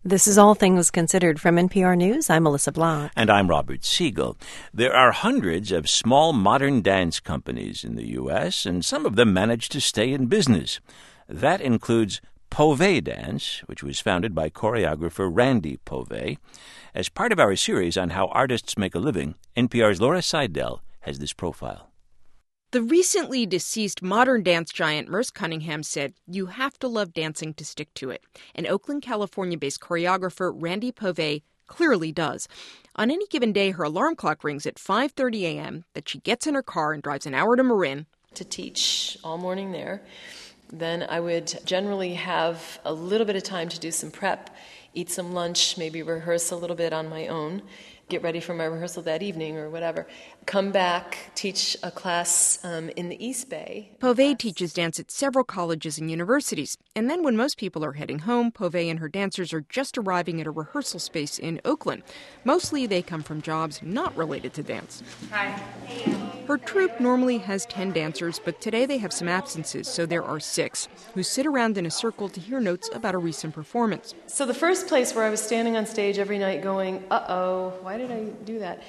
This is All Things Considered from NPR News. I'm Melissa Block. And I'm Robert Siegel. There are hundreds of small modern dance companies in the U.S., and some of them manage to stay in business. That includes Pove Dance, which was founded by choreographer Randy Pove. As part of our series on how artists make a living, NPR's Laura Seidel has this profile. The recently deceased modern dance giant Merce Cunningham said, "You have to love dancing to stick to it." And Oakland, California-based choreographer Randy Pove clearly does. On any given day, her alarm clock rings at 5:30 a.m., that she gets in her car and drives an hour to Marin to teach all morning there. Then I would generally have a little bit of time to do some prep, eat some lunch, maybe rehearse a little bit on my own, get ready for my rehearsal that evening or whatever. Come back, teach a class in the East Bay. Pove teaches dance at several colleges and universities. And then when most people are heading home, Pove and her dancers are just arriving at a rehearsal space in Oakland. Mostly they come from jobs not related to dance. Hi. Her troupe normally has 10 dancers, but today they have some absences, so there are 6, who sit around in a circle to hear notes about a recent performance. So the first place where I was standing on stage every night going, uh-oh, why did I do that?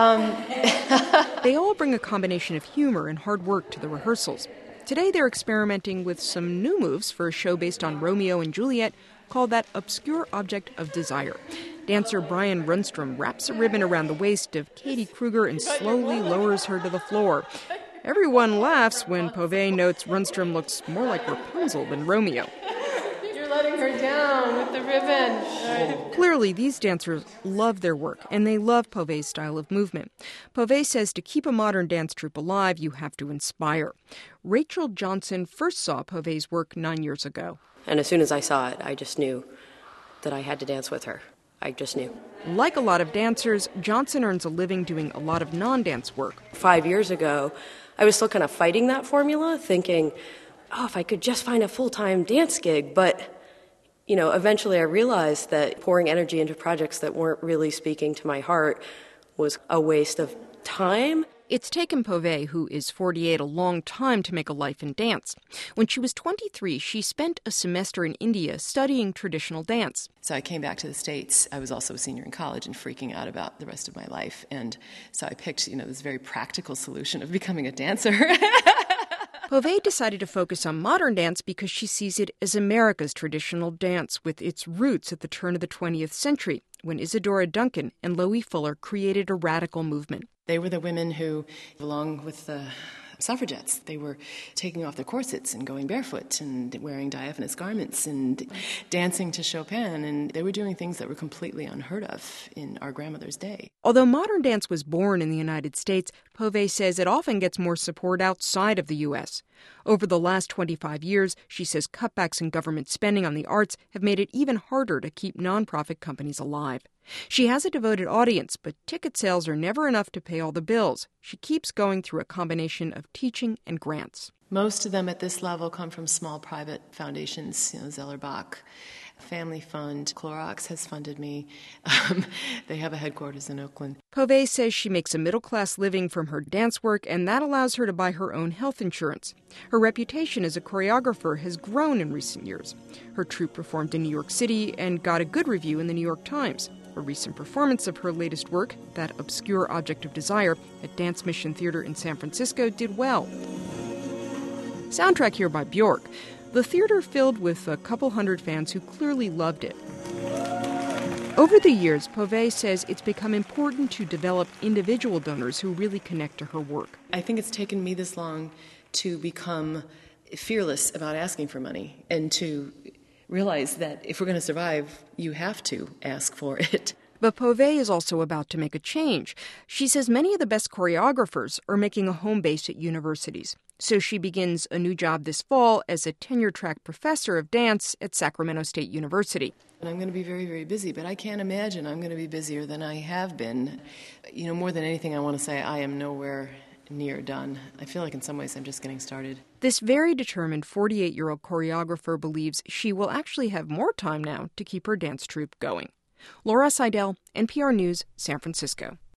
They all bring a combination of humor and hard work to the rehearsals. Today they're experimenting with some new moves for a show based on Romeo and Juliet called That Obscure Object of Desire. Dancer Brian Rundstrom wraps a ribbon around the waist of Katie Kruger and slowly lowers her to the floor. Everyone laughs when Pove notes Rundstrom looks more like Rapunzel than Romeo. You're letting her down with the ribbon. Right. Clearly, these dancers love their work, and they love Pove's style of movement. Pove says to keep a modern dance troupe alive, you have to inspire. Rachel Johnson first saw Pove's work 9 years ago. And as soon as I saw it, I just knew that I had to dance with her. I just knew. Like a lot of dancers, Johnson earns a living doing a lot of non-dance work. 5 years ago, I was still kind of fighting that formula, thinking, if I could just find a full-time dance gig. But, eventually I realized that pouring energy into projects that weren't really speaking to my heart was a waste of time. It's taken Pove, who is 48, a long time to make a life in dance. When she was 23, she spent a semester in India studying traditional dance. So I came back to the States. I was also a senior in college and freaking out about the rest of my life. And so I picked, this very practical solution of becoming a dancer. Pove decided to focus on modern dance because she sees it as America's traditional dance with its roots at the turn of the 20th century, when Isadora Duncan and Loie Fuller created a radical movement. They were the women who, along with the suffragettes, they were taking off their corsets and going barefoot and wearing diaphanous garments and dancing to Chopin, and they were doing things that were completely unheard of in our grandmother's day. Although modern dance was born in the United States, Pove says it often gets more support outside of the U.S. Over the last 25 years, she says cutbacks in government spending on the arts have made it even harder to keep nonprofit companies alive. She has a devoted audience, but ticket sales are never enough to pay all the bills. She keeps going through a combination of teaching and grants. Most of them at this level come from small private foundations, Zellerbach Family Fund. Clorox has funded me. They have a headquarters in Oakland. Pove says she makes a middle-class living from her dance work, and that allows her to buy her own health insurance. Her reputation as a choreographer has grown in recent years. Her troupe performed in New York City and got a good review in the New York Times. A recent performance of her latest work, That Obscure Object of Desire, at Dance Mission Theater in San Francisco, did well. Soundtrack here by Bjork. The theater filled with a couple hundred fans who clearly loved it. Over the years, Pove says it's become important to develop individual donors who really connect to her work. I think it's taken me this long to become fearless about asking for money and to realize that if we're going to survive, you have to ask for it. But Pove is also about to make a change. She says many of the best choreographers are making a home base at universities. So she begins a new job this fall as a tenure-track professor of dance at Sacramento State University. And I'm going to be very, very busy, but I can't imagine I'm going to be busier than I have been. More than anything, I want to say I am nowhere near done. I feel like in some ways I'm just getting started. This very determined 48-year-old choreographer believes she will actually have more time now to keep her dance troupe going. Laura Seidel, NPR News, San Francisco.